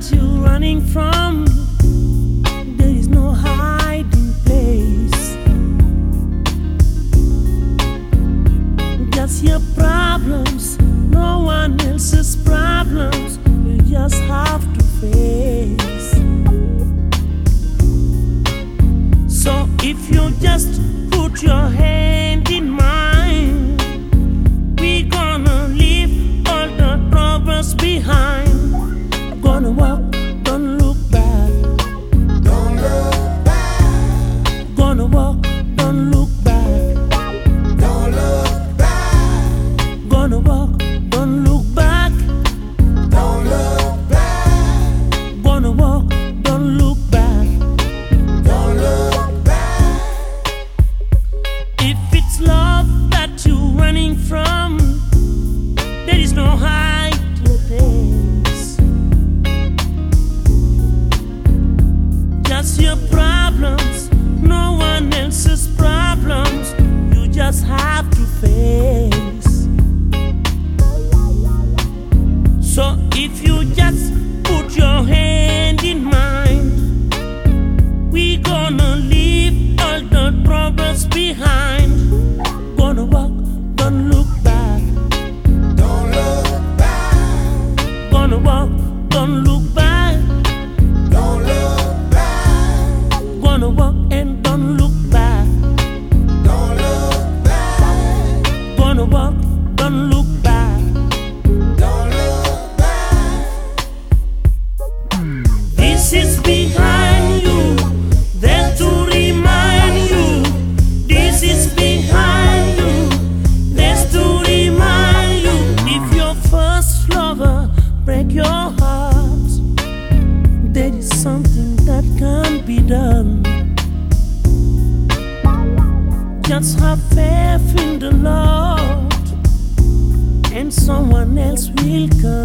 that you're running from, there is no hiding place. Just your problems, no one else's problems, you just have to face. So if you just put your hand in mine, we gonna leave all the troubles behind. Gonna walk, don't look back. Don't look back. Gonna walk, don't look back. Don't look back. Gonna walk, don't look back. Don't look back. Gonna walk, don't look back. Don't look back. If it's love that you're running from, there is no hiding place. Just your problems, no one else's problems, you just have to face. So if you just put your hand in mine, we gonna leave all the troubles behind. Gonna walk, don't look back. Don't look back. Gonna walk, don't look back. Don't look back. Gonna walk and don't look back. Don't look back. Gonna walk, don't look back. Don't look back. This is behind you, there to remind you. This is behind you, there's to remind you. If your first lover break your heart, there is something that can be done. Just have faith in the Lord, and someone else will come.